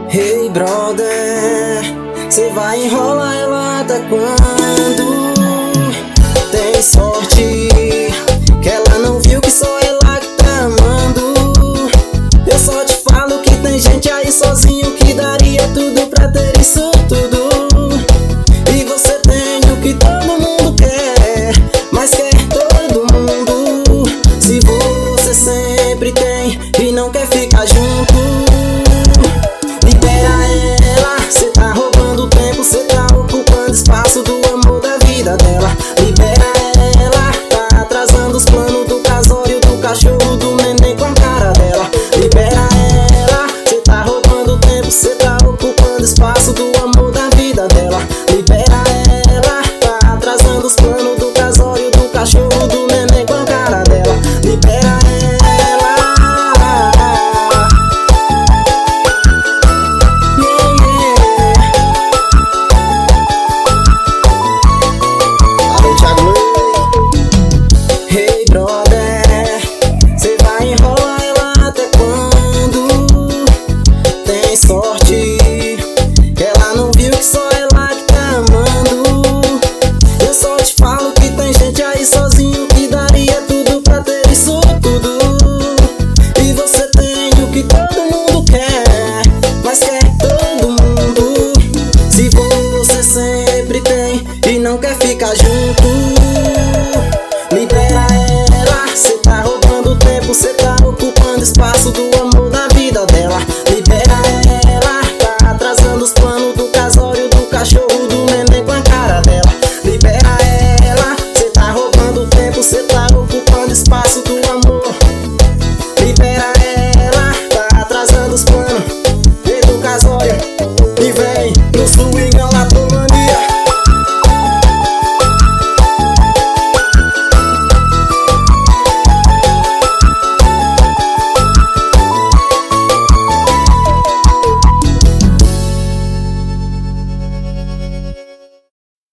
Hey brother, cê vai enrolar ela até quando? Tem sorte que ela não viu que só ela que tá amando. Eu só te falo que tem gente aí sozinho que daria tudo pra ter isso tudo. E você tem o que todo mundo quer, mas quer todo mundo. Se você sempre tem e não quer ficar junto, espaço do amor da vida dela. Libera ela, tá atrasando os planos do casório, do cachorro, do neném com a cara dela. Libera ela, cê tá roubando tempo, cê tá ocupando espaço do amor da vida dela. Libera ela, tá atrasando os planos do casório, do cachorro, do neném com a cara dela. Libera sorte que ela não viu que só ela que tá amando. Eu só te falo que tem gente aí sozinho que daria tudo pra ter isso tudo. E você tem o que todo mundo quer, mas quer todo mundo. Se você sempre tem e não quer ficar junto, libera ela, cê tá roubando tempo, cê tá ocupando espaço do amor